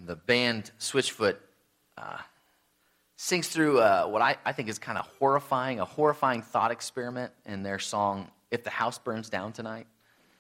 the band Switchfoot sings through what I think is kind of a horrifying thought experiment in their song, If the House Burns Down Tonight.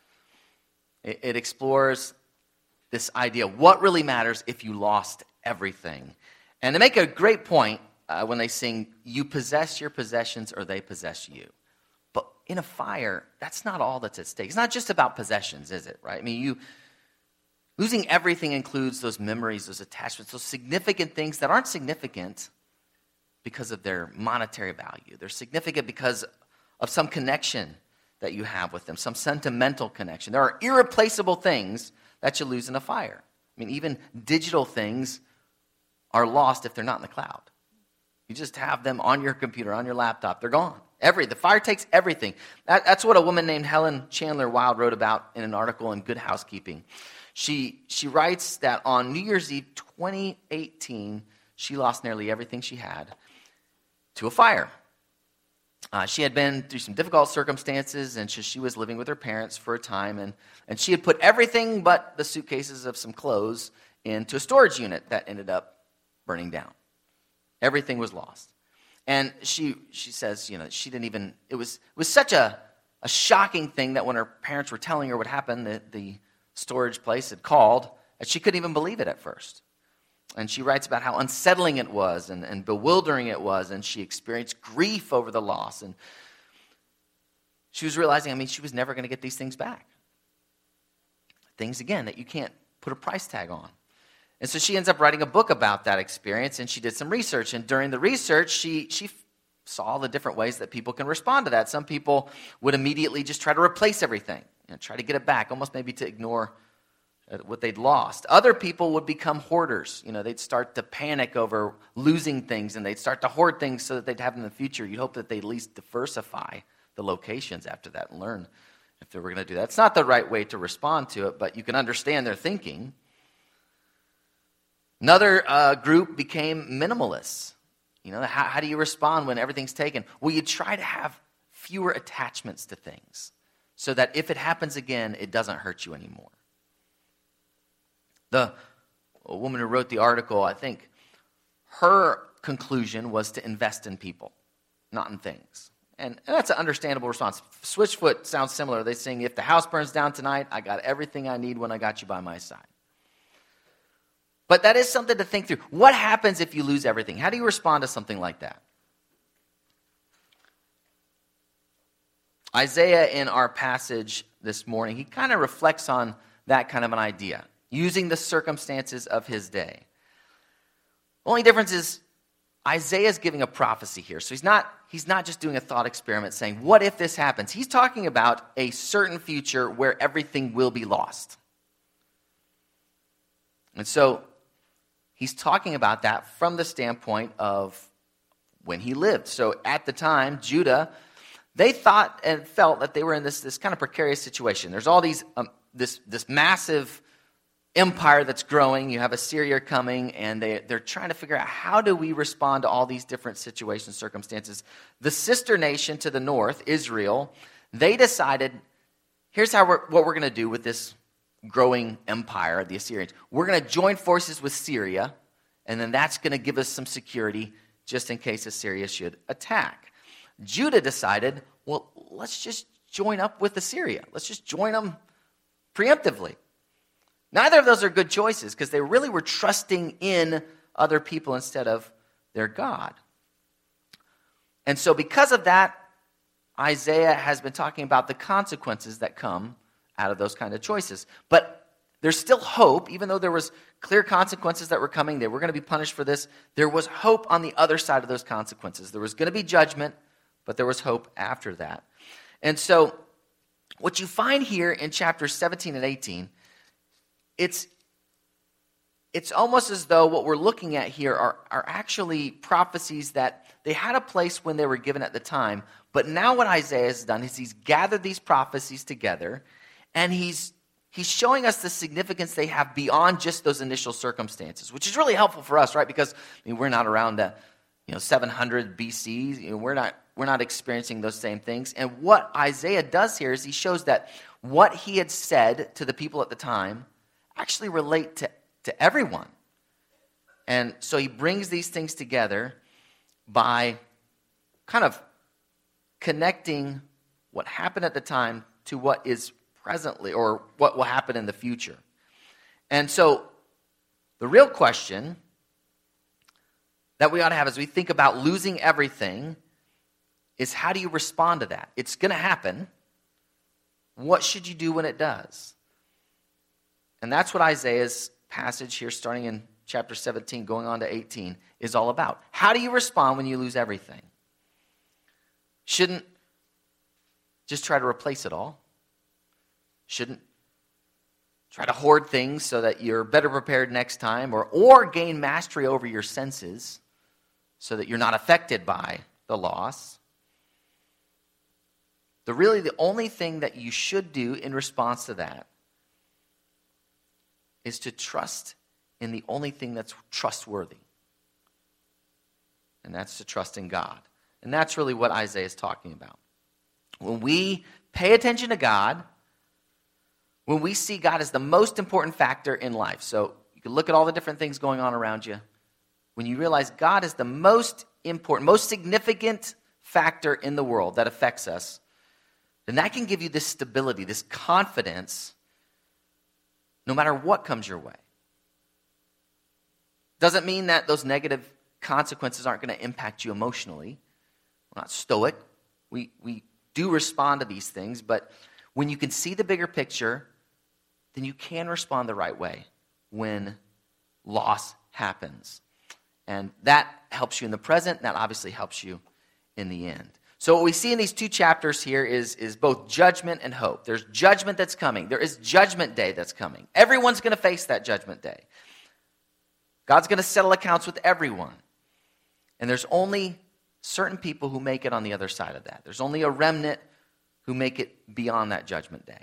It explores this idea, what really matters if you lost everything? And they make a great point when they sing, you possess your possessions or they possess you. But in a fire, that's not all that's at stake. It's not just about possessions, is it, right? I mean, losing everything includes those memories, those attachments, those significant things that aren't significant because of their monetary value. They're significant because of some connection that you have with them, some sentimental connection. There are irreplaceable things that you lose in a fire. I mean, even digital things are lost if they're not in the cloud. You just have them on your computer, on your laptop. They're gone. The fire takes everything. That's what a woman named Helen Chandler Wild wrote about in an article in Good Housekeeping. She writes that on New Year's Eve 2018, she lost nearly everything she had to a fire. She had been through some difficult circumstances, and she was living with her parents for a time, and she had put everything but the suitcases of some clothes into a storage unit that ended up burning down. Everything was lost. And she says, she didn't even, it was such a shocking thing that when her parents were telling her what happened, the storage place had called, that she couldn't even believe it at first. And she writes about how unsettling it was and bewildering it was, and she experienced grief over the loss. And she was realizing, she was never going to get these things back. Things, again, that you can't put a price tag on. And so she ends up writing a book about that experience, and she did some research. And during the research, she saw the different ways that people can respond to that. Some people would immediately just try to replace everything, try to get it back, almost maybe to ignore what they'd lost. Other people would become hoarders. They'd start to panic over losing things, and they'd start to hoard things so that they'd have them in the future. You'd hope that they'd at least diversify the locations after that and learn if they were going to do that. It's not the right way to respond to it, but you can understand their thinking. Another group became minimalists. How do you respond when everything's taken? Well, you try to have fewer attachments to things so that if it happens again, it doesn't hurt you anymore. A woman who wrote the article, I think her conclusion was to invest in people, not in things. And that's an understandable response. Switchfoot sounds similar. They sing, if the house burns down tonight, I got everything I need when I got you by my side. But that is something to think through. What happens if you lose everything? How do you respond to something like that? Isaiah, in our passage this morning, he kind of reflects on that kind of an idea, using the circumstances of his day. The only difference is Isaiah's giving a prophecy here. So he's not just doing a thought experiment saying, what if this happens? He's talking about a certain future where everything will be lost. And so he's talking about that from the standpoint of when he lived. So at the time, Judah, they thought and felt that they were in this kind of precarious situation. There's all these this massive empire that's growing. You have Assyria coming, and they're trying to figure out, how do we respond to all these different situations, circumstances? The sister nation to the north, Israel, they decided, here's what we're going to do with this growing empire, the Assyrians. We're going to join forces with Syria, and then that's going to give us some security just in case Assyria should attack. Judah decided, well, let's just join up with Assyria. Let's just join them preemptively. Neither of those are good choices because they really were trusting in other people instead of their God. And so because of that, Isaiah has been talking about the consequences that come out of those kind of choices. But there's still hope, even though there was clear consequences that were coming. They were going to be punished for this. There was hope on the other side of those consequences. There was going to be judgment, but there was hope after that. And so what you find here in chapters 17 and 18, it's almost as though what we're looking at here are actually prophecies that they had a place when they were given at the time. But now what Isaiah has done is he's gathered these prophecies together, and he's showing us the significance they have beyond just those initial circumstances, which is really helpful for us, right? Because we're not around 700 BC. We're not experiencing those same things. And what Isaiah does here is he shows that what he had said to the people at the time actually relate to everyone. And so he brings these things together by kind of connecting what happened at the time to what is presently, or what will happen in the future. And so the real question that we ought to have as we think about losing everything is, how do you respond to that? It's going to happen. What should you do when it does? And that's what Isaiah's passage here, starting in chapter 17, going on to 18, is all about. How do you respond when you lose everything? Shouldn't just try to replace it all. Shouldn't try to hoard things so that you're better prepared next time, or gain mastery over your senses so that you're not affected by the loss. The only thing that you should do in response to that is to trust in the only thing that's trustworthy. And that's to trust in God. And that's really what Isaiah is talking about. When we pay attention to God, when we see God as the most important factor in life, so you can look at all the different things going on around you, when you realize God is the most important, most significant factor in the world that affects us, then that can give you this stability, this confidence, no matter what comes your way. Doesn't mean that those negative consequences aren't going to impact you emotionally. We're not stoic. We do respond to these things, but when you can see the bigger picture, then you can respond the right way when loss happens. And that helps you in the present, and that obviously helps you in the end. So what we see in these two chapters here is both judgment and hope. There's judgment that's coming. There is judgment day that's coming. Everyone's going to face that judgment day. God's going to settle accounts with everyone. And there's only certain people who make it on the other side of that. There's only a remnant who make it beyond that judgment day.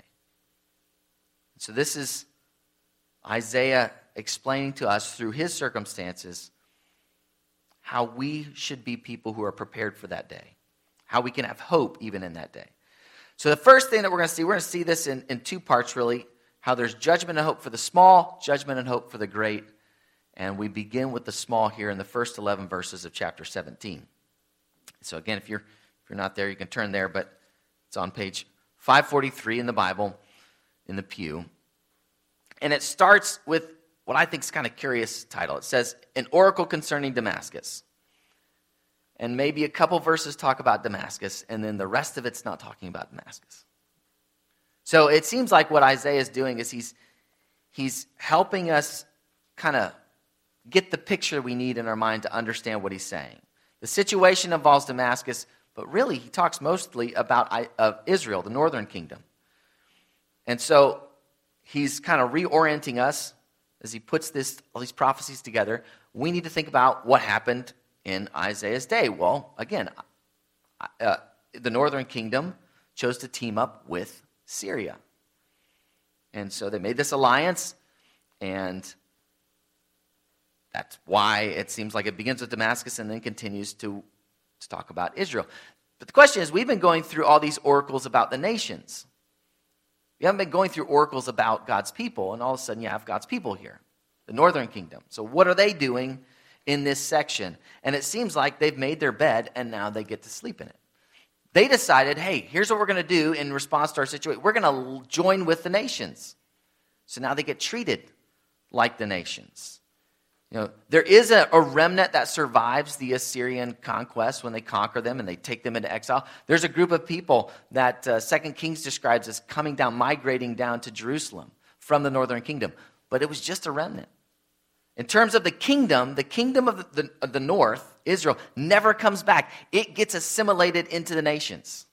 So this is Isaiah explaining to us through his circumstances how we should be people who are prepared for that day, how we can have hope even in that day. So the first thing that we're going to see this in two parts really, how there's judgment and hope for the small, judgment and hope for the great. And we begin with the small here in the first 11 verses of chapter 17. So again, if you're not there, you can turn there, but it's on page 543 in the Bible, in the pew. And it starts with what I think is kind of curious title. It says, An Oracle Concerning Damascus. And maybe a couple verses talk about Damascus, and then the rest of it's not talking about Damascus. So it seems like what Isaiah is doing is he's helping us kind of get the picture we need in our mind to understand what he's saying. The situation involves Damascus, but really he talks mostly about Israel, the northern kingdom. And so he's kind of reorienting us as he puts all these prophecies together. We need to think about what happened in Isaiah's day. Well, again, the northern kingdom chose to team up with Syria. And so they made this alliance, and that's why it seems like it begins with Damascus and then continues to talk about Israel. But the question is, we've been going through all these oracles about the nations. We haven't been going through oracles about God's people, and all of a sudden you have God's people here, the northern kingdom. So what are they doing in this section? And it seems like they've made their bed, and now they get to sleep in it. They decided, hey, here's what we're going to do in response to our situation. We're going to join with the nations. So now they get treated like the nations. You know, there is a remnant that survives the Assyrian conquest when they conquer them and they take them into exile. There's a group of people that 2 Kings describes as coming down, migrating down to Jerusalem from the northern kingdom. But it was just a remnant. In terms of the kingdom of the north, Israel, never comes back. It gets assimilated into the nations.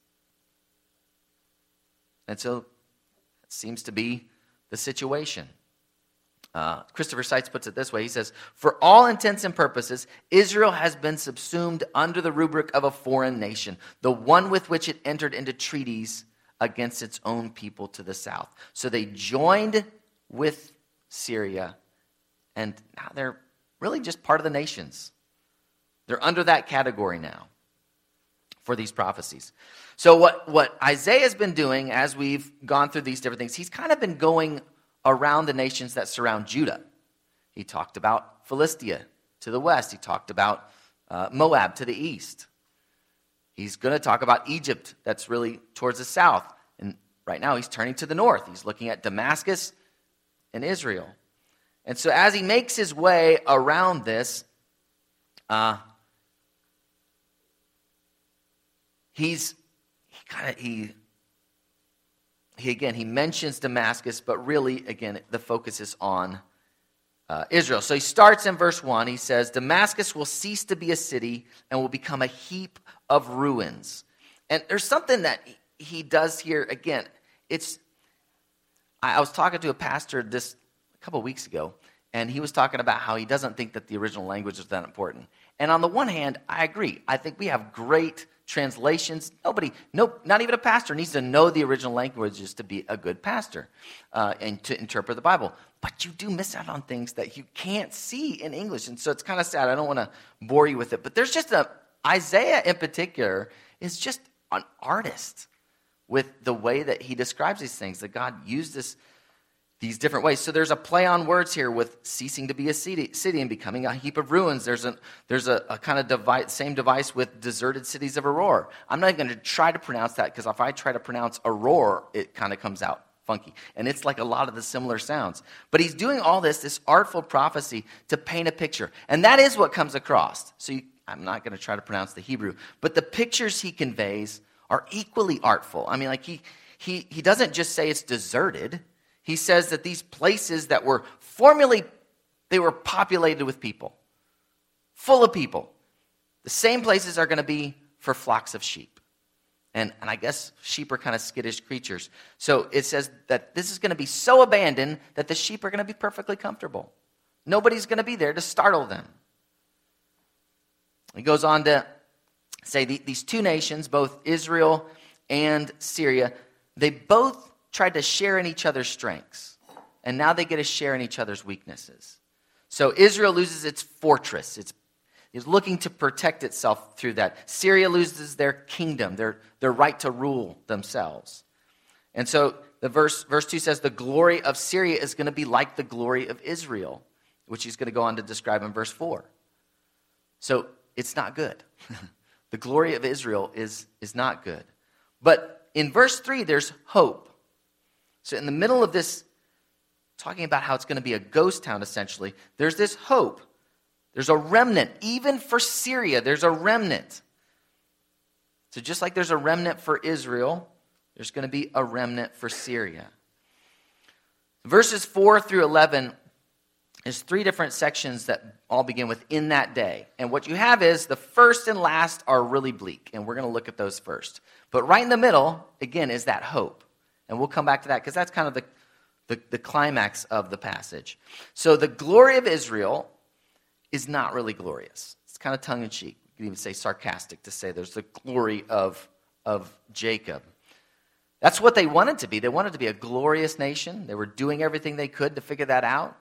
And so it seems to be the situation. Christopher Seitz puts it this way. He says, for all intents and purposes, Israel has been subsumed under the rubric of a foreign nation, the one with which it entered into treaties against its own people to the south. So they joined with Syria, and now they're really just part of the nations. They're under that category now for these prophecies. So what Isaiah has been doing as we've gone through these different things, he's kind of been going around the nations that surround Judah. He talked about Philistia to the west. He talked about Moab to the east. He's going to talk about Egypt that's really towards the south. And right now he's turning to the north. He's looking at Damascus and Israel. And so as he makes his way around this, he mentions Damascus, but really, again, the focus is on Israel. So he starts in verse 1. He says, Damascus will cease to be a city and will become a heap of ruins. And there's something that he does here. Again, I was talking to a pastor a couple of weeks ago, and he was talking about how he doesn't think that the original language is that important. And on the one hand, I agree. I think we have great translations. Not even a pastor needs to know the original languages to be a good pastor and to interpret the Bible. But you do miss out on things that you can't see in English. And so it's kind of sad. I don't want to bore you with it. But there's just Isaiah in particular is just an artist with the way that he describes these things, that God used these different ways. So there's a play on words here with ceasing to be a city and becoming a heap of ruins. There's a kind of same device with deserted cities of Aurora. I'm not even going to try to pronounce that, because if I try to pronounce Aurora, it kind of comes out funky. And it's like a lot of the similar sounds. But he's doing all this artful prophecy to paint a picture. And that is what comes across. So I'm not going to try to pronounce the Hebrew. But the pictures he conveys are equally artful. I mean, like he doesn't just say it's deserted. He says that these places that were formerly, they were populated with people, full of people. The same places are going to be for flocks of sheep. And I guess sheep are kind of skittish creatures. So it says that this is going to be so abandoned that the sheep are going to be perfectly comfortable. Nobody's going to be there to startle them. He goes on to say these two nations, both Israel and Syria, they both tried to share in each other's strengths. And now they get to share in each other's weaknesses. So Israel loses its fortress. It's looking to protect itself through that. Syria loses their kingdom, their right to rule themselves. And so the verse 2 says, the glory of Syria is going to be like the glory of Israel, which he's going to go on to describe in verse 4. So it's not good. The glory of Israel is not good. But in verse 3, there's hope. So in the middle of this, talking about how it's going to be a ghost town, essentially, there's this hope. There's a remnant. Even for Syria, there's a remnant. So just like there's a remnant for Israel, there's going to be a remnant for Syria. Verses 4 through 11 is 3 different sections that all begin with "in that day." And what you have is the first and last are really bleak, and we're going to look at those first. But right in the middle, again, is that hope. And we'll come back to that because that's kind of the climax of the passage. So the glory of Israel is not really glorious. It's kind of tongue-in-cheek. You can even say sarcastic to say there's the glory of Jacob. That's what they wanted to be. They wanted to be a glorious nation. They were doing everything they could to figure that out.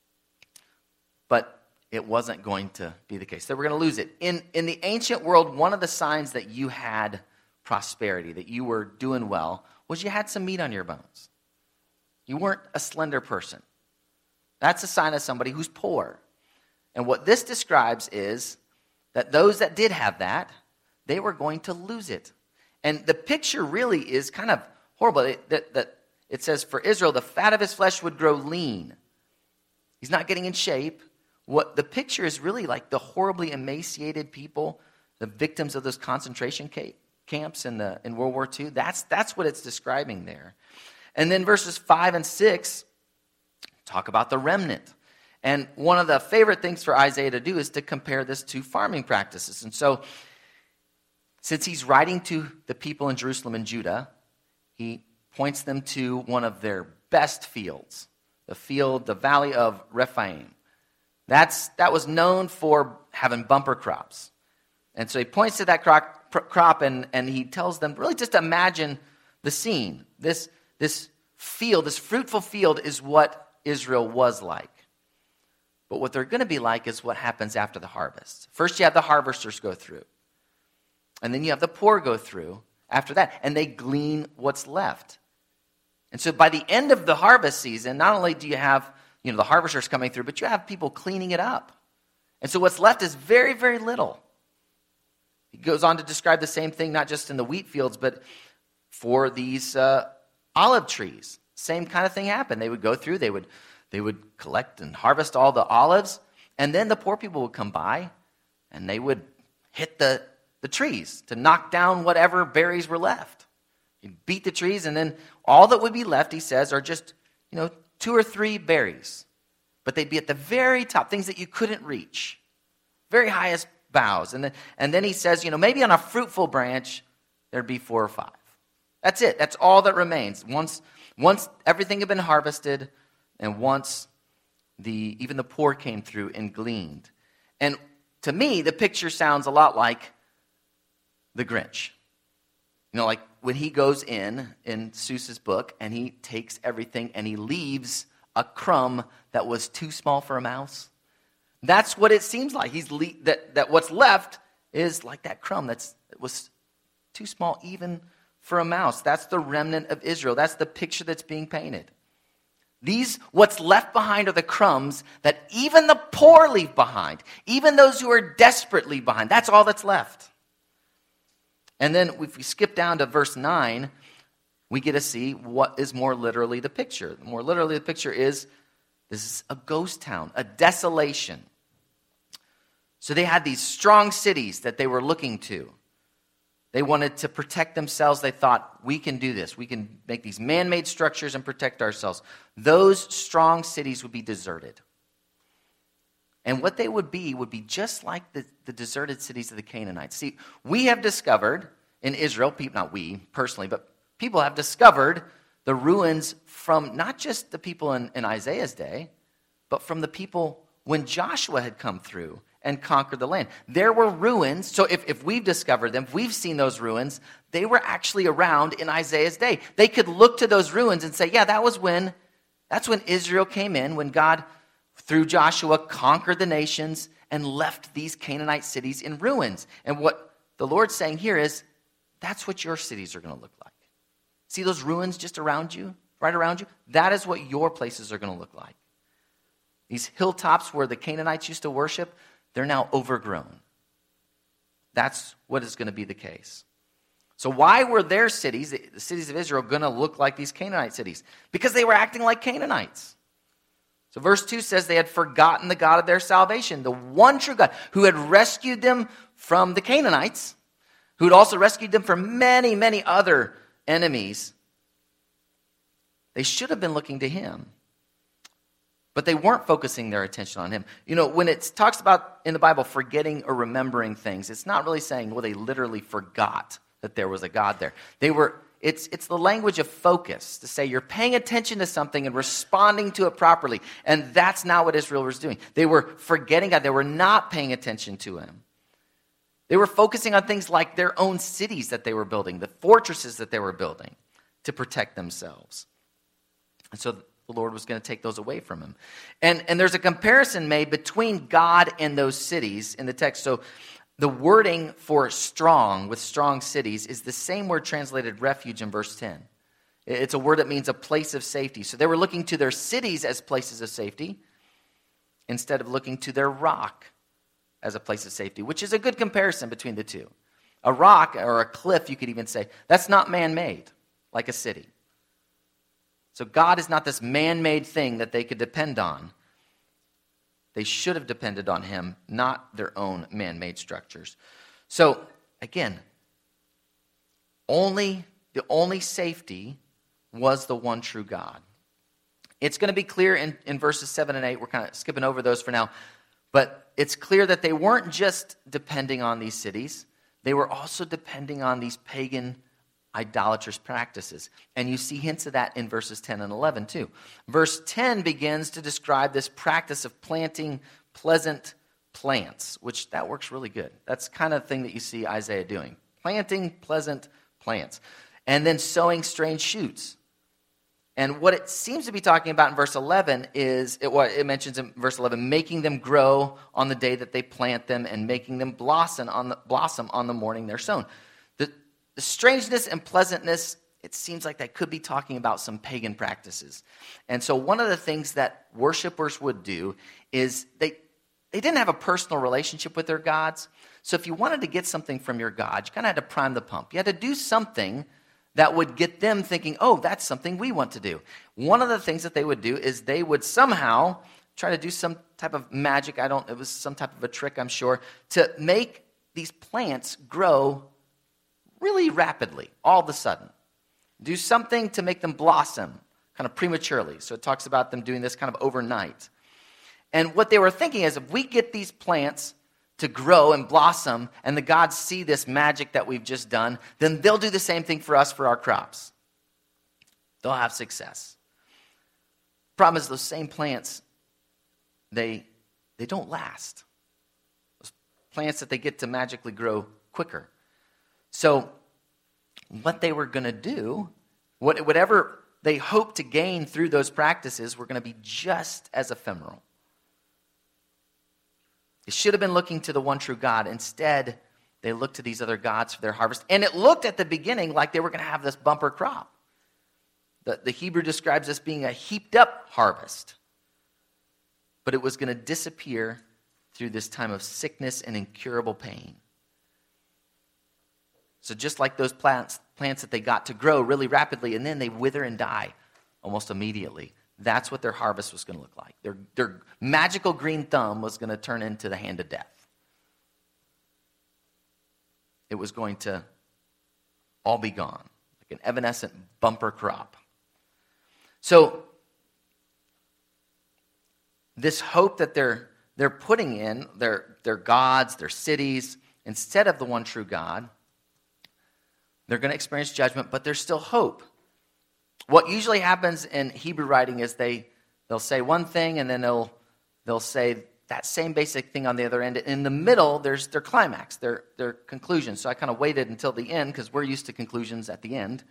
But it wasn't going to be the case. They were going to lose it. In the ancient world, one of the signs that you had prosperity, that you were doing well, was you had some meat on your bones. You weren't a slender person. That's a sign of somebody who's poor. And what this describes is that those that did have that, they were going to lose it. And the picture really is kind of horrible. It says, for Israel, the fat of his flesh would grow lean. He's not getting in shape. What the picture is really like the horribly emaciated people, the victims of those concentration camps in World War II. That's what it's describing there. And then verses 5 and 6 talk about the remnant. And one of the favorite things for Isaiah to do is to compare this to farming practices. And so, since he's writing to the people in Jerusalem and Judah, he points them to one of their best fields, the valley of Rephaim. That was known for having bumper crops. And so he points to that crop and he tells them, really just imagine the scene. This field, this fruitful field is what Israel was like. But what they're going to be like is what happens after the harvest. First you have the harvesters go through. And then you have the poor go through after that. And they glean what's left. And so by the end of the harvest season, not only do you have the harvesters coming through, but you have people cleaning it up. And so what's left is very, very little. He goes on to describe the same thing, not just in the wheat fields, but for these olive trees. Same kind of thing happened. They would go through, they would collect and harvest all the olives, and then the poor people would come by, and they would hit the trees to knock down whatever berries were left. He'd beat the trees, and then all that would be left, he says, are just, 2 or 3 berries. But they'd be at the very top, things that you couldn't reach, very highest boughs. And then he says, maybe on a fruitful branch, there'd be 4 or 5. That's it. That's all that remains. Once everything had been harvested, and once even the poor came through and gleaned. And to me, the picture sounds a lot like the Grinch. Like when he goes in Seuss's book, and he takes everything and he leaves a crumb that was too small for a mouse. That's what it seems like. That what's left is like that crumb that was too small even for a mouse. That's the remnant of Israel. That's the picture that's being painted. What's left behind are the crumbs that even the poor leave behind. Even those who are desperate leave behind. That's all that's left. And then if we skip down to verse 9, we get to see what is more literally the picture. More literally the picture is, this is a ghost town, a desolation. So they had these strong cities that they were looking to. They wanted to protect themselves. They thought, we can do this. We can make these man-made structures and protect ourselves. Those strong cities would be deserted. And what they would be just like the deserted cities of the Canaanites. See, we have discovered in Israel, not we personally, but people have discovered the ruins from not just the people in Isaiah's day, but from the people when Joshua had come through and conquered the land. There were ruins, so if we've discovered them, if we've seen those ruins, they were actually around in Isaiah's day. They could look to those ruins and say, yeah, that's when Israel came in, when God, through Joshua, conquered the nations and left these Canaanite cities in ruins. And what the Lord's saying here is, that's what your cities are going to look like. See those ruins just around you, right around you? That is what your places are going to look like. These hilltops where the Canaanites used to worship, they're now overgrown. That's what is going to be the case. So why were their cities, the cities of Israel, going to look like these Canaanite cities? Because they were acting like Canaanites. So verse 2 says they had forgotten the God of their salvation, the one true God who had rescued them from the Canaanites, who had also rescued them from many, many other enemies. They should have been looking to him. But they weren't focusing their attention on him. When it talks about in the Bible forgetting or remembering things, it's not really saying, well, they literally forgot that there was a God there. It's the language of focus, to say you're paying attention to something and responding to it properly. And that's not what Israel was doing. They were forgetting God. They were not paying attention to him. They were focusing on things like their own cities that they were building, the fortresses that they were building to protect themselves. And so the Lord was going to take those away from him. And there's a comparison made between God and those cities in the text. So the wording for strong, with strong cities, is the same word translated refuge in verse 10. It's a word that means a place of safety. So they were looking to their cities as places of safety instead of looking to their rock as a place of safety, which is a good comparison between the two. A rock or a cliff, you could even say, that's not man-made like a city. So God is not this man-made thing that they could depend on. They should have depended on him, not their own man-made structures. So, again, the only safety was the one true God. It's going to be clear in verses 7 and 8. We're kind of skipping over those for now. But it's clear that they weren't just depending on these cities. They were also depending on these pagan idolatrous practices. And you see hints of that in verses 10 and 11 too. Verse 10 begins to describe this practice of planting pleasant plants, which that works really good. That's kind of the thing that you see Isaiah doing. Planting pleasant plants. And then sowing strange shoots. And what it seems to be talking about in verse 11 is, what it mentions in verse 11, making them grow on the day that they plant them and making them blossom on the morning they're sown. The strangeness and pleasantness, it seems like that could be talking about some pagan practices. And so one of the things that worshipers would do is they didn't have a personal relationship with their gods. So if you wanted to get something from your God, you kind of had to prime the pump. You had to do something that would get them thinking, oh, that's something we want to do. One of the things that they would do is they would somehow try to do some type of magic. It was some type of a trick, I'm sure, to make these plants grow really rapidly, all of a sudden. Do something to make them blossom kind of prematurely. So it talks about them doing this kind of overnight. And what they were thinking is, if we get these plants to grow and blossom, and the gods see this magic that we've just done, then they'll do the same thing for us for our crops. They'll have success. Problem is, those same plants, they don't last. Those plants that they get to magically grow quicker. So what they were going to do, whatever they hoped to gain through those practices, were going to be just as ephemeral. They should have been looking to the one true God. Instead, they looked to these other gods for their harvest. And it looked at the beginning like they were going to have this bumper crop. The Hebrew describes this being a heaped up harvest. But it was going to disappear through this time of sickness and incurable pain. So just like those plants that they got to grow really rapidly, and then they wither and die almost immediately. That's what their harvest was going to look like. Their magical green thumb was going to turn into the hand of death. It was going to all be gone, like an evanescent bumper crop. So this hope that they're putting in their gods, their cities, instead of the one true God, they're going to experience judgment, but there's still hope. What usually happens in Hebrew writing is they'll say one thing, and then they'll say that same basic thing on the other end. In the middle, there's their climax, their conclusion. So I kind of waited until the end because we're used to conclusions at the end.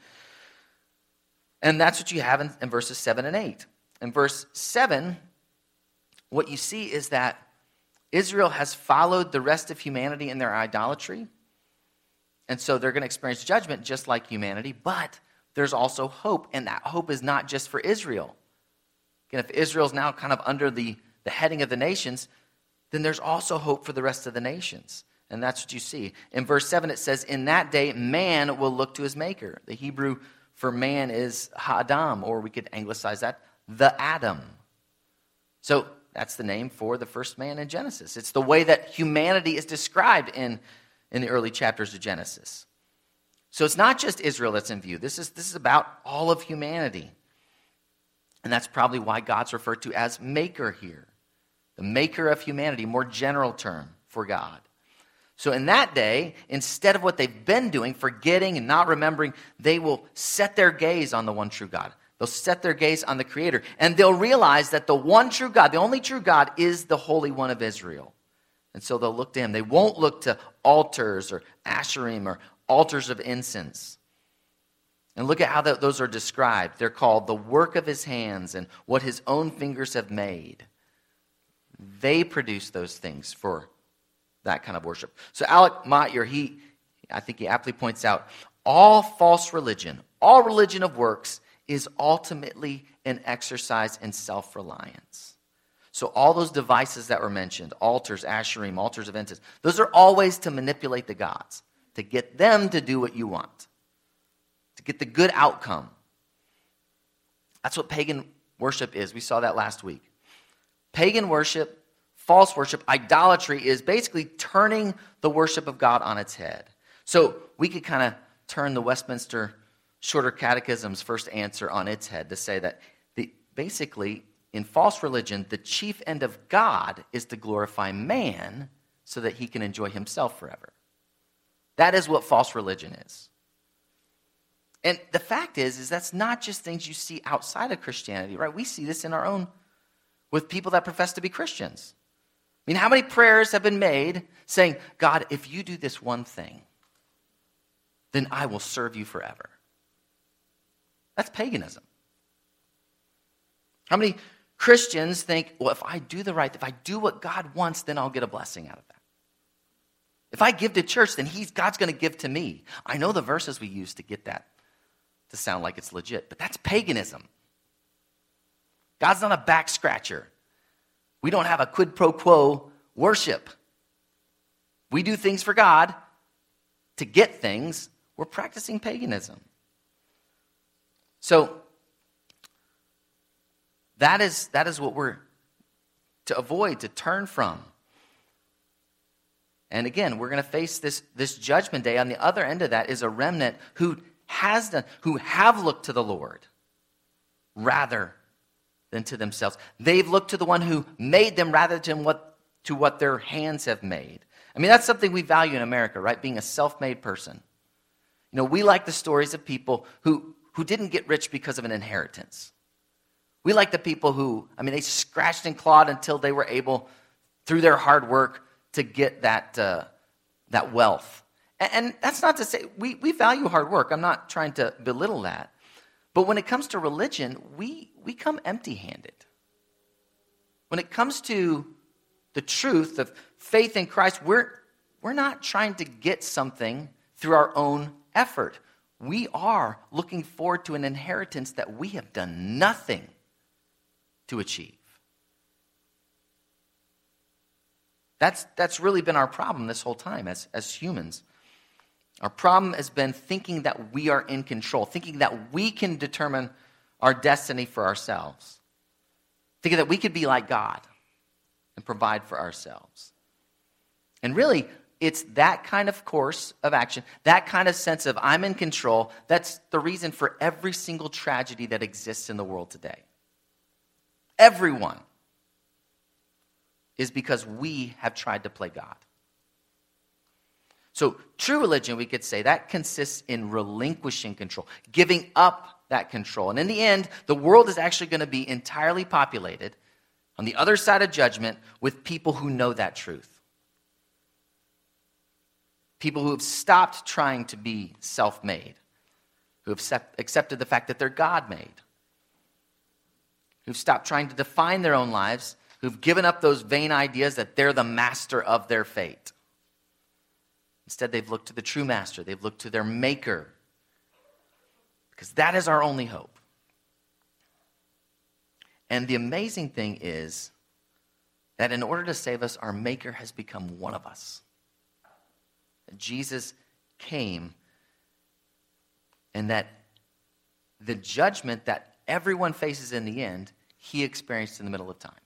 And that's what you have in verses 7 and 8. In verse 7, what you see is that Israel has followed the rest of humanity in their idolatry. And so they're going to experience judgment just like humanity, but there's also hope, and that hope is not just for Israel. Again, if Israel's now kind of under the heading of the nations, then there's also hope for the rest of the nations. And that's what you see. In verse 7, it says, in that day, man will look to his maker. The Hebrew for man is ha'adam, or we could anglicize that, the Adam. So that's the name for the first man in Genesis. It's the way that humanity is described in the early chapters of Genesis. So it's not just Israel that's in view. This is about all of humanity. And that's probably why God's referred to as maker here. The maker of humanity, more general term for God. So in that day, instead of what they've been doing, forgetting and not remembering, they will set their gaze on the one true God. They'll set their gaze on the Creator. And they'll realize that the one true God, the only true God, is the Holy One of Israel. And so they'll look to him. They won't look to altars or Asherim or altars of incense. And look at how those are described. They're called the work of his hands and what his own fingers have made. They produce those things for that kind of worship. So Alec Motyer, I think he aptly points out, all false religion, all religion of works is ultimately an exercise in self-reliance. So all those devices that were mentioned, altars, Asherim, altars of incense, those are always to manipulate the gods, to get them to do what you want, to get the good outcome. That's what pagan worship is. We saw that last week. Pagan worship, false worship, idolatry is basically turning the worship of God on its head. So we could kind of turn the Westminster Shorter Catechism's first answer on its head to say that basically, in false religion, the chief end of God is to glorify man so that he can enjoy himself forever. That is what false religion is. And the fact is that's not just things you see outside of Christianity, right? We see this in our own, with people that profess to be Christians. I mean, how many prayers have been made saying, God, if you do this one thing, then I will serve you forever. That's paganism. How many Christians think, well, if I do what God wants, then I'll get a blessing out of that. If I give to church, then God's going to give to me. I know the verses we use to get that to sound like it's legit, but that's paganism. God's not a back scratcher. We don't have a quid pro quo worship. We do things for God to get things. We're practicing paganism. So that is what we're to avoid, to turn from. And again, we're going to face this judgment day. On the other end of that is a remnant who have looked to the Lord rather than to themselves. They've looked to the one who made them rather than to what their hands have made. I mean, that's something we value in America, right? Being a self-made person. You know, we like the stories of people who didn't get rich because of an inheritance. We like the people who, they scratched and clawed until they were able, through their hard work, to get that wealth. And that's not to say, we value hard work. I'm not trying to belittle that. But when it comes to religion, we come empty-handed. When it comes to the truth of faith in Christ, we're not trying to get something through our own effort. We are looking forward to an inheritance that we have done nothing to achieve. That's really been our problem this whole time as humans. Our problem has been thinking that we are in control, thinking that we can determine our destiny for ourselves, thinking that we could be like God and provide for ourselves. And really, it's that kind of course of action, that kind of sense of I'm in control, that's the reason for every single tragedy that exists in the world today. Everyone is because we have tried to play God. So true religion, we could say, that consists in relinquishing control, giving up that control. And in the end, the world is actually going to be entirely populated on the other side of judgment with people who know that truth. People who have stopped trying to be self-made, who have accepted the fact that they're God-made, who've stopped trying to define their own lives, who've given up those vain ideas that they're the master of their fate. Instead, they've looked to the true master. They've looked to their maker, because that is our only hope. And the amazing thing is that in order to save us, our maker has become one of us. Jesus came, and that the judgment that everyone faces in the end, he experienced in the middle of time.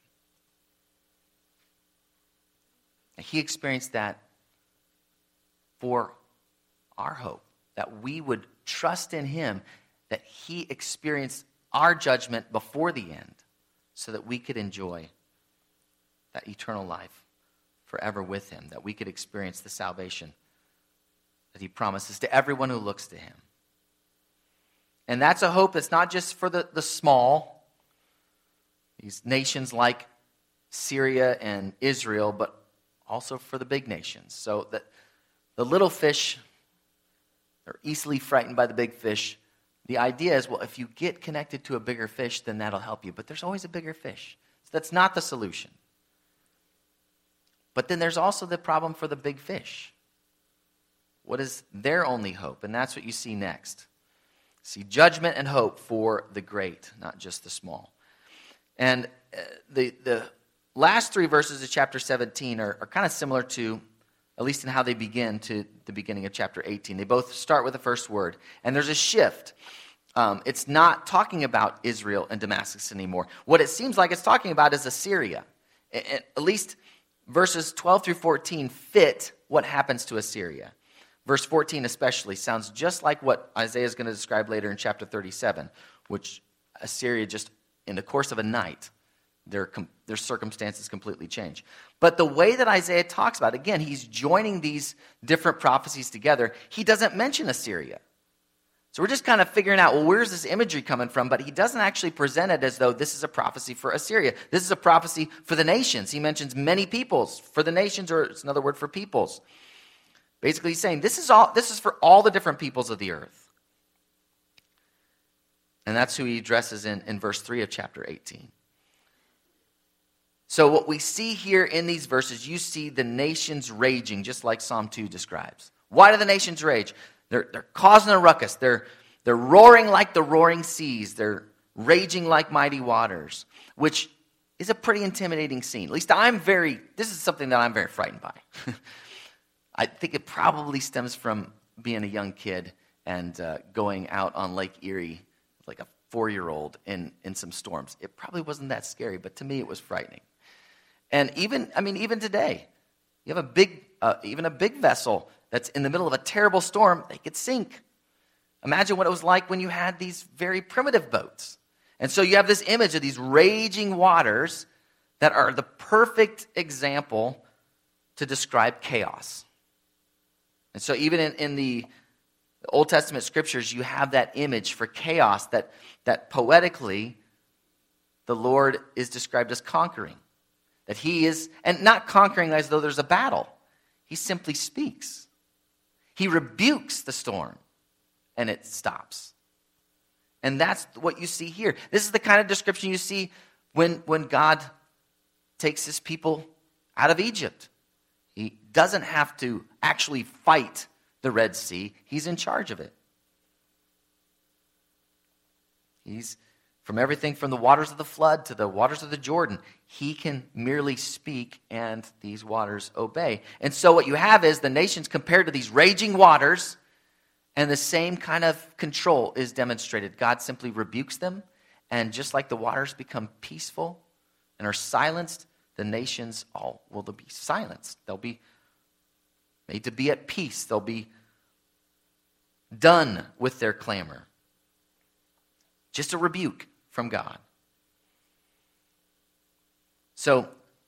He experienced that for our hope, that we would trust in him, that he experienced our judgment before the end, so that we could enjoy that eternal life forever with him, that we could experience the salvation that he promises to everyone who looks to him. And that's a hope that's not just for the small, these nations like Syria and Israel, but also for the big nations. So that the little fish are easily frightened by the big fish. The idea is, well, if you get connected to a bigger fish, then that'll help you. But there's always a bigger fish. So that's not the solution. But then there's also the problem for the big fish. What is their only hope? And that's what you see next. See judgment and hope for the great, not just the small. And the last three verses of chapter 17 are kind of similar to, at least in how they begin, to the beginning of chapter 18. They both start with the first word. And there's a shift. It's not talking about Israel and Damascus anymore. What it seems like it's talking about is Assyria. At least verses 12 through 14 fit what happens to Assyria. Verse 14 especially sounds just like what Isaiah is going to describe later in chapter 37, which Assyria just, in the course of a night, their circumstances completely change. But the way that Isaiah talks about it, again, he's joining these different prophecies together. He doesn't mention Assyria. So we're just kind of figuring out, well, where's this imagery coming from? But he doesn't actually present it as though this is a prophecy for Assyria. This is a prophecy for the nations. He mentions many peoples for the nations, or it's another word for peoples. Basically, he's saying this is for all the different peoples of the earth. And that's who he addresses in verse 3 of chapter 18. So what we see here in these verses, you see the nations raging, just like Psalm 2 describes. Why do the nations rage? They're causing a ruckus. They're roaring like the roaring seas. They're raging like mighty waters, which is a pretty intimidating scene. At least this is something that I'm very frightened by. I think it probably stems from being a young kid and going out on Lake Erie like a 4-year-old in some storms. It probably wasn't that scary, but to me it was frightening. And even today, you have even a big vessel that's in the middle of a terrible storm, they could sink. Imagine what it was like when you had these very primitive boats. And so you have this image of these raging waters that are the perfect example to describe chaos. And so even in the Old Testament scriptures, you have that image for chaos that poetically the Lord is described as conquering. That he is, and not conquering as though there's a battle. He simply speaks. He rebukes the storm, and it stops. And that's what you see here. This is the kind of description you see when God takes his people out of Egypt. He doesn't have to actually fight the Red Sea. He's in charge of it. He's from everything from the waters of the flood to the waters of the Jordan. He can merely speak and these waters obey. And so what you have is the nations compared to these raging waters, and the same kind of control is demonstrated. God simply rebukes them, and just like the waters become peaceful and are silenced, the nations all will be silenced. They'll be made to be at peace. They'll be done with their clamor. Just a rebuke from God. So,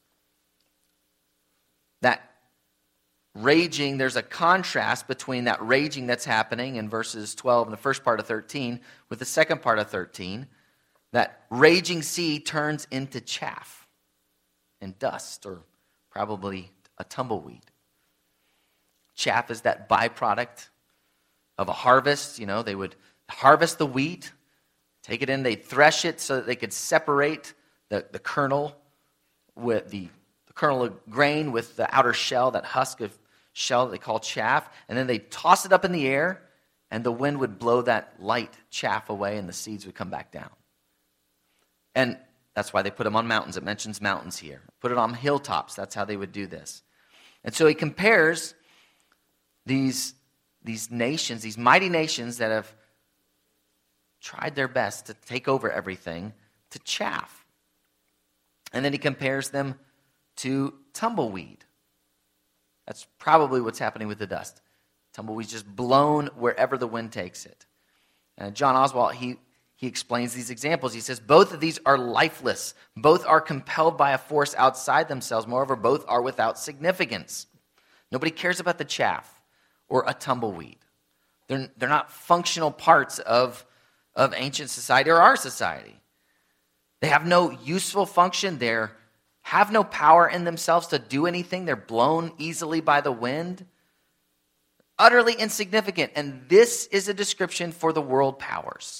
that raging, there's a contrast between that raging that's happening in verses 12 and the first part of 13 with the second part of 13. That raging sea turns into chaff and dust, or probably a tumbleweed. Chaff is that byproduct of a harvest. They would harvest the wheat, take it in, they'd thresh it so that they could separate the kernel with the kernel of grain with the outer shell, that husk of shell that they call chaff, and then they'd toss it up in the air, and the wind would blow that light chaff away, and the seeds would come back down. And that's why they put them on mountains. It mentions mountains here. Put it on hilltops. That's how they would do this. And so he compares these nations, these mighty nations that have tried their best to take over everything, to chaff. And then he compares them to tumbleweed. That's probably what's happening with the dust. Tumbleweed's just blown wherever the wind takes it. John Oswalt, he explains these examples. He says, both of these are lifeless. Both are compelled by a force outside themselves. Moreover, both are without significance. Nobody cares about the chaff or a tumbleweed. They're not functional parts of ancient society or our society. They have no useful function. They have no power in themselves to do anything. They're blown easily by the wind. Utterly insignificant. And this is a description for the world powers.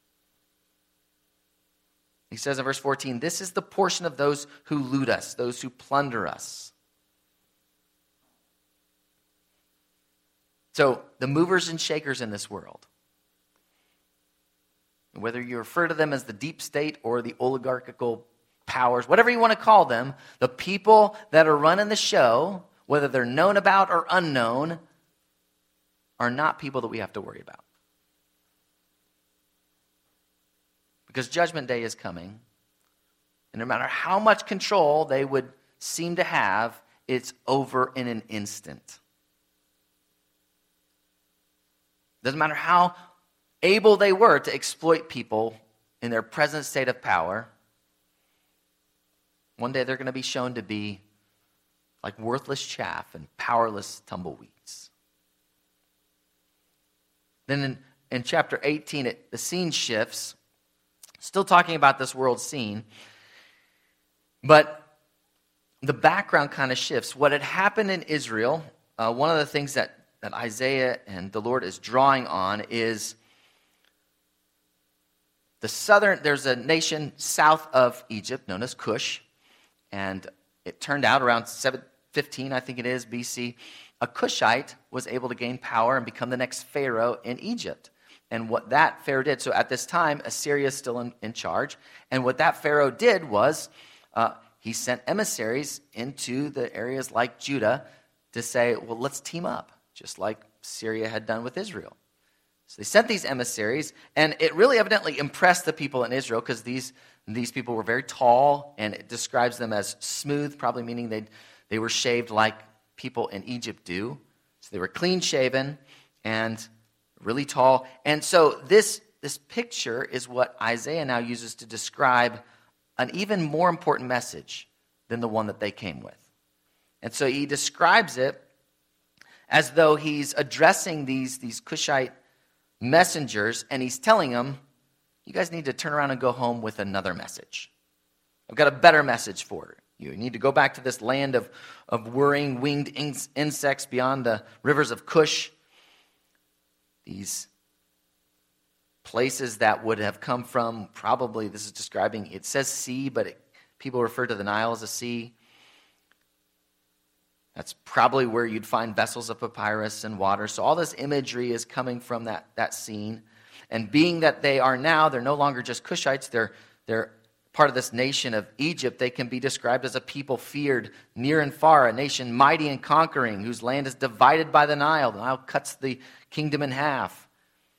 He says in verse 14, this is the portion of those who loot us, those who plunder us. So, the movers and shakers in this world, whether you refer to them as the deep state or the oligarchical powers, whatever you want to call them, the people that are running the show, whether they're known about or unknown, are not people that we have to worry about. Because Judgment Day is coming, and no matter how much control they would seem to have, it's over in an instant. Doesn't matter how able they were to exploit people in their present state of power, one day they're going to be shown to be like worthless chaff and powerless tumbleweeds. Then in chapter 18, the scene shifts. Still talking about this world scene, but the background kind of shifts. What had happened in Israel, one of the things that Isaiah and the Lord is drawing on is there's a nation south of Egypt known as Cush, and it turned out around 715, I think it is, BC, a Cushite was able to gain power and become the next Pharaoh in Egypt. And what that Pharaoh did, so at this time, Assyria is still in charge, and what that Pharaoh did was he sent emissaries into the areas like Judah to say, well, let's team up, just like Syria had done with Israel. So they sent these emissaries, and it really evidently impressed the people in Israel because these people were very tall, and it describes them as smooth, probably meaning they were shaved like people in Egypt do. So they were clean-shaven and really tall. And so this picture is what Isaiah now uses to describe an even more important message than the one that they came with. And so he describes it as though he's addressing these Cushite messengers, and he's telling them, you guys need to turn around and go home with another message. I've got a better message for you. You need to go back to this land of whirring winged insects beyond the rivers of Cush. These places that would have come from, probably, this is describing, it says sea, but people refer to the Nile as a sea. That's probably where you'd find vessels of papyrus and water. So all this imagery is coming from that scene. And being that they're no longer just Cushites, they're part of this nation of Egypt, they can be described as a people feared near and far, a nation mighty and conquering, whose land is divided by the Nile. The Nile cuts the kingdom in half.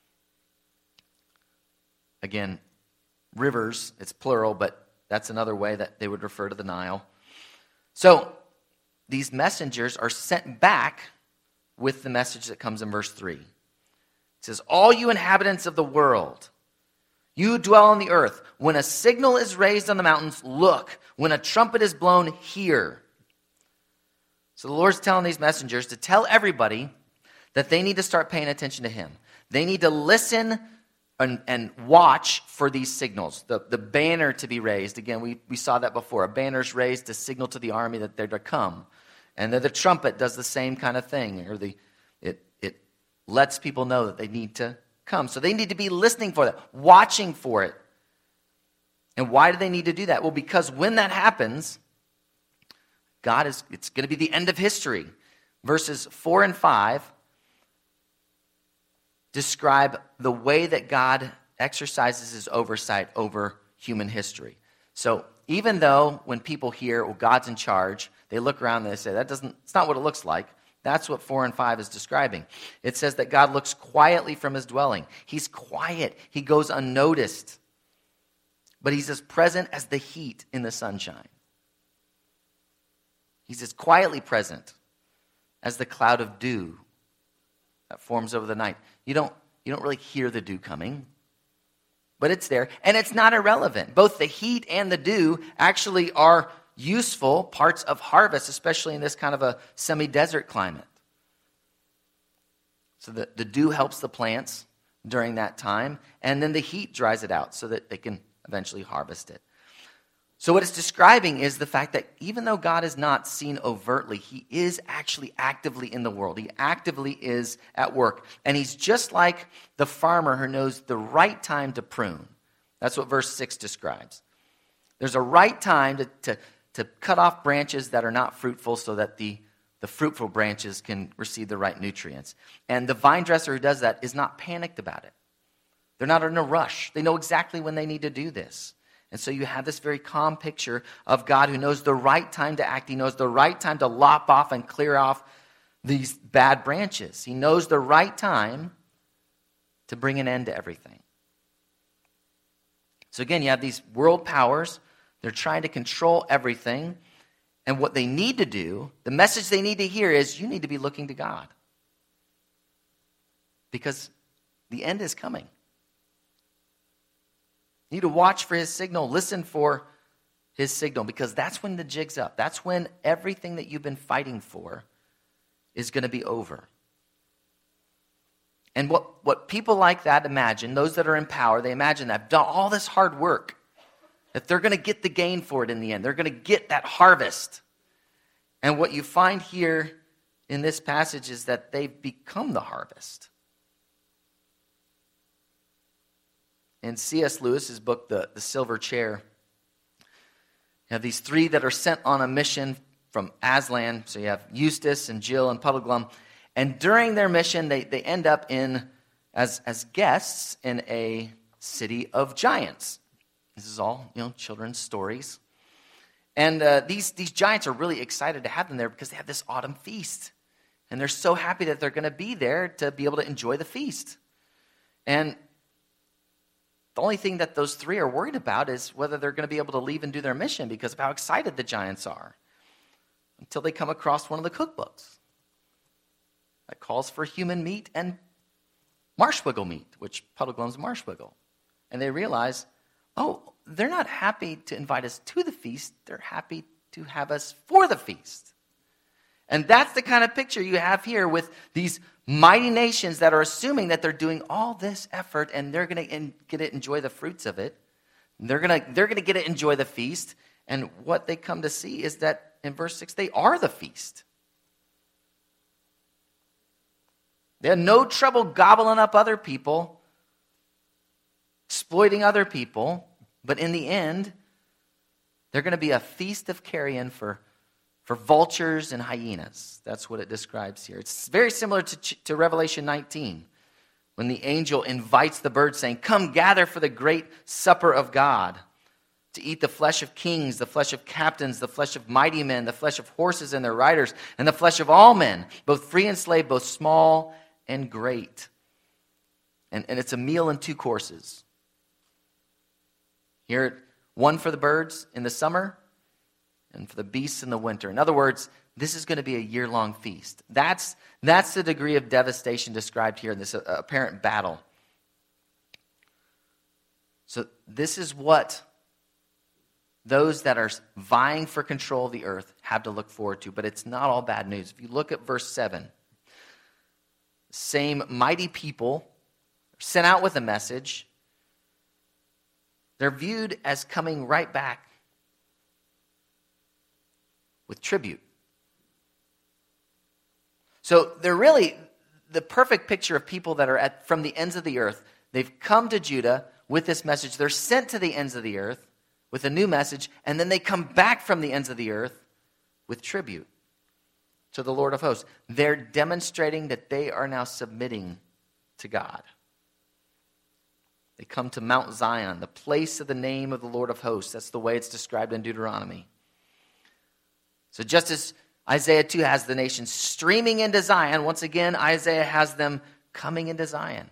Again, rivers, it's plural, but that's another way that they would refer to the Nile. So these messengers are sent back with the message that comes in verse 3. It says, all you inhabitants of the world, you who dwell on the earth, when a signal is raised on the mountains, look. When a trumpet is blown, hear. So the Lord's telling these messengers to tell everybody that they need to start paying attention to him. They need to listen and watch for these signals. The banner to be raised. Again, we saw that before. A banner's raised to signal to the army that they're to come. And then the trumpet does the same kind of thing. Or it lets people know that they need to come. So they need to be listening for that, watching for it. And why do they need to do that? Well, because when that happens, it's going to be the end of history. Verses 4 and 5 describe the way that God exercises his oversight over human history. So even though when people hear, well, God's in charge, they look around and they say, it's not what it looks like. That's what 4 and 5 is describing. It says that God looks quietly from his dwelling. He's quiet. He goes unnoticed. But he's as present as the heat in the sunshine. He's as quietly present as the cloud of dew that forms over the night. You don't really hear the dew coming, but it's there, and it's not irrelevant. Both the heat and the dew actually are useful parts of harvest, especially in this kind of a semi-desert climate. So the dew helps the plants during that time, and then the heat dries it out so that they can eventually harvest it. So what it's describing is the fact that even though God is not seen overtly, he is actually actively in the world. He actively is at work. And he's just like the farmer who knows the right time to prune. That's what verse 6 describes. There's a right time to cut off branches that are not fruitful so that the fruitful branches can receive the right nutrients. And the vine dresser who does that is not panicked about it. They're not in a rush. They know exactly when they need to do this. And so you have this very calm picture of God who knows the right time to act. He knows the right time to lop off and clear off these bad branches. He knows the right time to bring an end to everything. So again, you have these world powers. They're trying to control everything. And what they need to do, the message they need to hear is, you need to be looking to God. Because the end is coming. You need to watch for his signal, listen for his signal, because that's when the jig's up. That's when everything that you've been fighting for is going to be over. And what people like that imagine, those that are in power, they imagine that, done all this hard work, that they're going to get the gain for it in the end. They're going to get that harvest. And what you find here in this passage is that they've become the harvest. In C.S. Lewis's book, The Silver Chair, you have these three that are sent on a mission from Aslan. So you have Eustace and Jill and Puddleglum. And during their mission, they end up as guests in a city of giants. This is all, children's stories. And these giants are really excited to have them there because they have this autumn feast. And they're so happy that they're going to be there to be able to enjoy the feast. And the only thing that those three are worried about is whether they're going to be able to leave and do their mission because of how excited the giants are. Until they come across one of the cookbooks that calls for human meat and marshwiggle meat, which Puddleglum's marshwiggle. And they realize, oh, they're not happy to invite us to the feast. They're happy to have us for the feast. And that's the kind of picture you have here with these mighty nations that are assuming that they're doing all this effort and they're going to get to enjoy the fruits of it. They're going to get to enjoy the feast. And what they come to see is that in verse 6, they are the feast. They had no trouble gobbling up other people, exploiting other people, but in the end, they're going to be a feast of carrion for vultures and hyenas. That's what it describes here. It's very similar to Revelation 19, when the angel invites the birds, saying, "Come gather for the great supper of God, to eat the flesh of kings, the flesh of captains, the flesh of mighty men, the flesh of horses and their riders, and the flesh of all men, both free and slave, both small and great." And it's a meal in 2 courses. Here, one for the birds in the summer, and for the beasts in the winter. In other words, this is going to be a year-long feast. That's the degree of devastation described here in this apparent battle. So this is what those that are vying for control of the earth have to look forward to. But it's not all bad news. If you look at verse 7, same mighty people sent out with a message. They're viewed as coming right back with tribute. So they're really the perfect picture of people that are from the ends of the earth. They've come to Judah with this message. They're sent to the ends of the earth with a new message, and then they come back from the ends of the earth with tribute to the Lord of hosts. They're demonstrating that they are now submitting to God. They come to Mount Zion, the place of the name of the Lord of hosts. That's the way it's described in Deuteronomy. So just as Isaiah 2 has the nation streaming into Zion, once again, Isaiah has them coming into Zion.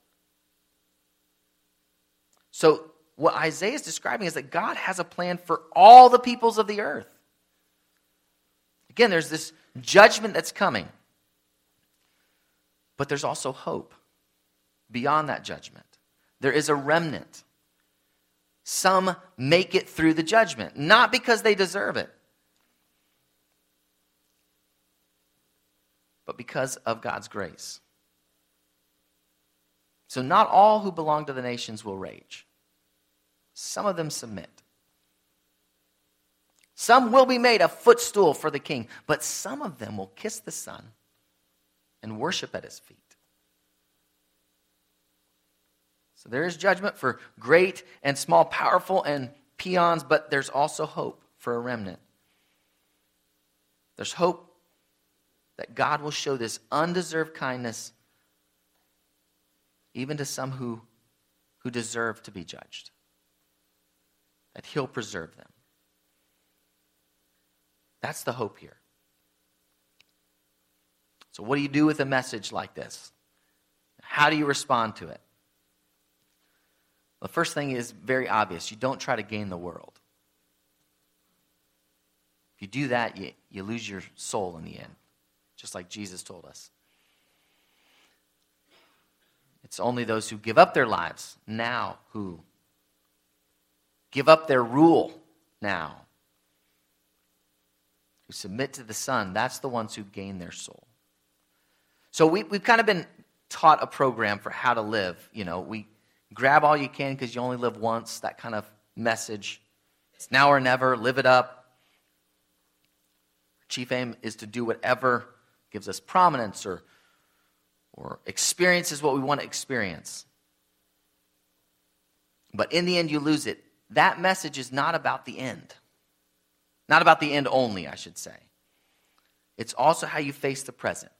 So what Isaiah is describing is that God has a plan for all the peoples of the earth. Again, there's this judgment that's coming. But there's also hope beyond that judgment. There is a remnant. Some make it through the judgment, not because they deserve it, but because of God's grace. So not all who belong to the nations will rage. Some of them submit. Some will be made a footstool for the king, but some of them will kiss the Son and worship at his feet. So there is judgment for great and small, powerful and peons, but there's also hope for a remnant. There's hope that God will show this undeserved kindness even to some who deserve to be judged. That he'll preserve them. That's the hope here. So what do you do with a message like this? How do you respond to it? The first thing is very obvious. You don't try to gain the world. If you do that, you lose your soul in the end, just like Jesus told us. It's only those who give up their lives now, who give up their rule now, who submit to the Son, that's the ones who gain their soul. So we've kind of been taught a program for how to live. You know, we grab all you can because you only live once, that kind of message. It's now or never, live it up. Chief aim is to do whatever gives us prominence or experiences what we want to experience. But in the end, you lose it. That message is not about the end. Not about the end only, I should say. It's also how you face the present.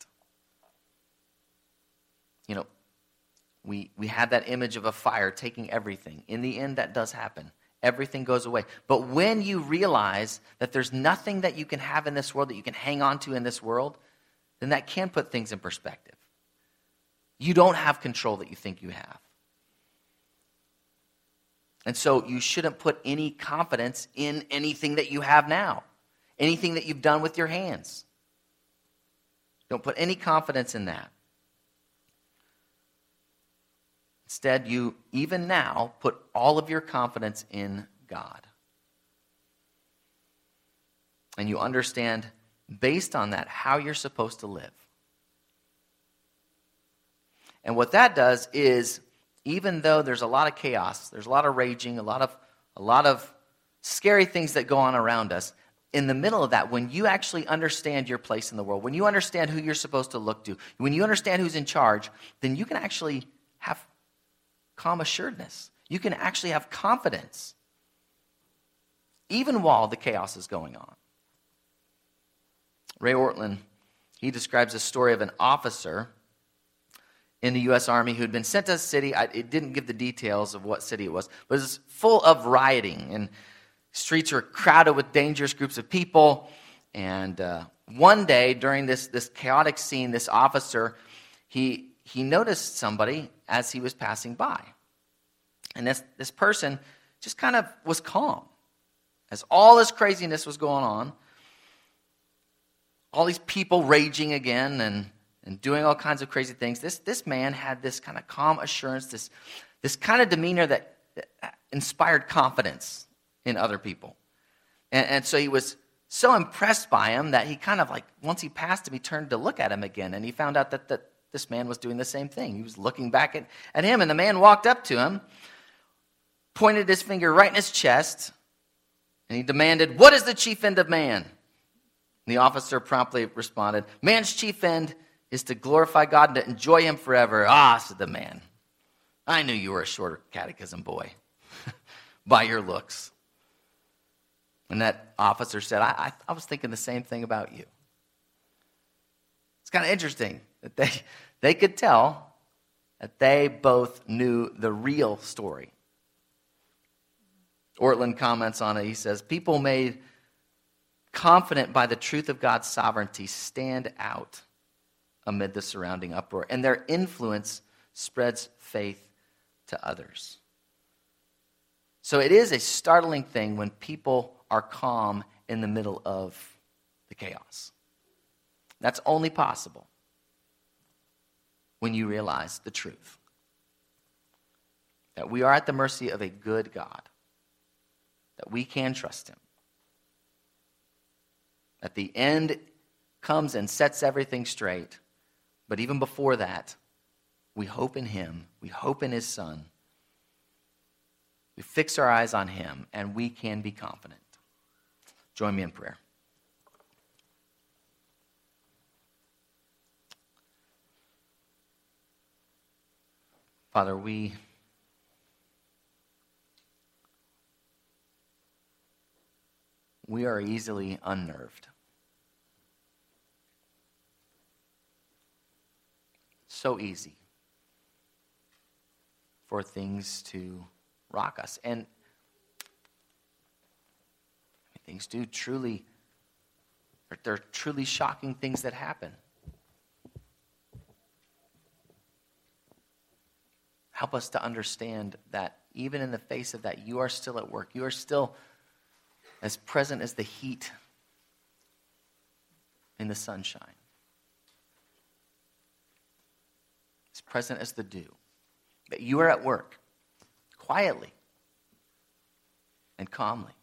You know, we have that image of a fire taking everything. In the end, that does happen. everything goes away. But when you realize that there's nothing that you can have in this world, that you can hang on to in this world, then that can put things in perspective. You don't have control that you think you have. And so you shouldn't put any confidence in anything that you have now, anything that you've done with your hands. Don't put any confidence in that. Instead, you, even now, put all of your confidence in God. And you understand, based on that, how you're supposed to live. And what that does is, even though there's a lot of chaos, there's a lot of raging, a lot of scary things that go on around us, in the middle of that, when you actually understand your place in the world, when you understand who you're supposed to look to, when you understand who's in charge, then you can actually have calm assuredness. You can actually have confidence, even while the chaos is going on. Ray Ortlund, he describes a story of an officer in the U.S. Army who had been sent to a city. It didn't give the details of what city it was, but it was full of rioting, and streets were crowded with dangerous groups of people. And one day during this chaotic scene, this officer, he noticed somebody as he was passing by. And this person just kind of was calm. As all this craziness was going on, all these people raging again and doing all kinds of crazy things, this man had this kind of calm assurance, this kind of demeanor that inspired confidence in other people. And so he was so impressed by him that he kind of like, once he passed him, he turned to look at him again, and he found out that this man was doing the same thing. He was looking back at him, and the man walked up to him, pointed his finger right in his chest, and he demanded, "What is the chief end of man?" And the officer promptly responded, "Man's chief end is to glorify God and to enjoy him forever." "Ah," said the man, "I knew you were a shorter catechism boy by your looks." And that officer said, I was thinking the same thing about you. It's kind of interesting that they could tell that they both knew the real story. Ortlund comments on it. He says, "People made confident by the truth of God's sovereignty stand out amid the surrounding uproar, and their influence spreads faith to others." So it is a startling thing when people are calm in the middle of the chaos. That's only possible when you realize the truth. That we are at the mercy of a good God. That we can trust him. That the end comes and sets everything straight. But even before that, we hope in him. We hope in his Son. We fix our eyes on him, and we can be confident. Join me in prayer. Father, we are easily unnerved. So easy for things to rock us. And things do truly, they're truly shocking things that happen. Help us to understand that even in the face of that, you are still at work. You are still as present as the heat in the sunshine. As present as the dew. That you are at work, quietly and calmly.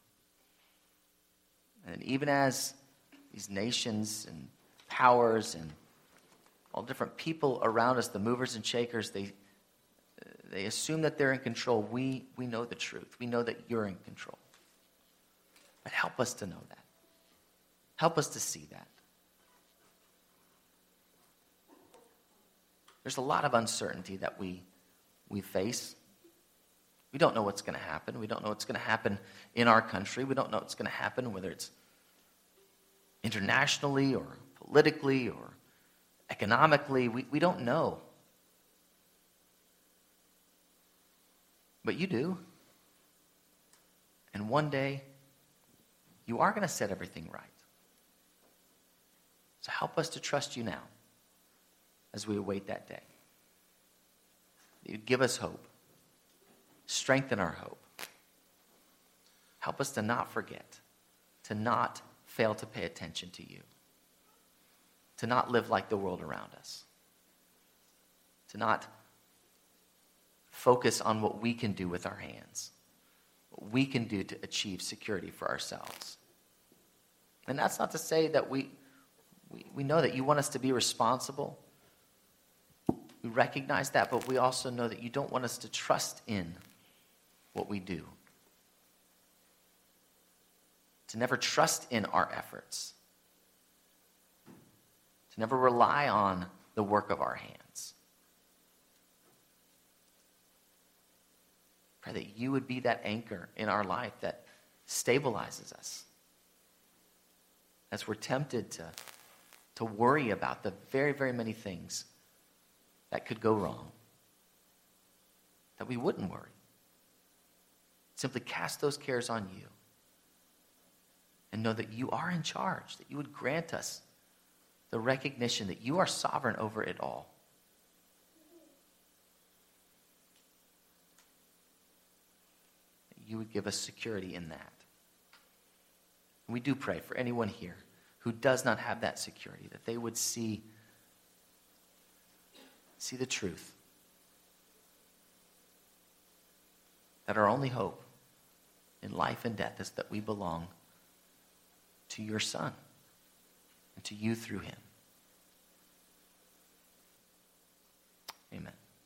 And even as these nations and powers and all different people around us, the movers and shakers, they assume that they're in control. We know the truth. We know that you're in control. But help us to know that. Help us to see that. There's a lot of uncertainty that we face. We don't know what's going to happen. We don't know what's going to happen in our country. We don't know what's going to happen, whether it's internationally or politically or economically. We don't know. But you do. And one day, you are going to set everything right. So help us to trust you now as we await that day. You'd give us hope. Strengthen our hope. Help us to not forget, to not fail to pay attention to you, to not live like the world around us, to not focus on what we can do with our hands, what we can do to achieve security for ourselves. And that's not to say that we know that you want us to be responsible. We recognize that, but we also know that you don't want us to trust in what we do. To never trust in our efforts. To never rely on the work of our hands. Pray that you would be that anchor in our life that stabilizes us. As we're tempted to worry about the very, very many things that could go wrong, that we wouldn't worry. Simply cast those cares on you and know that you are in charge, that you would grant us the recognition that you are sovereign over it all. That you would give us security in that. And we do pray for anyone here who does not have that security, that they would see the truth. That our only hope in life and death is that we belong to your Son and to you through him.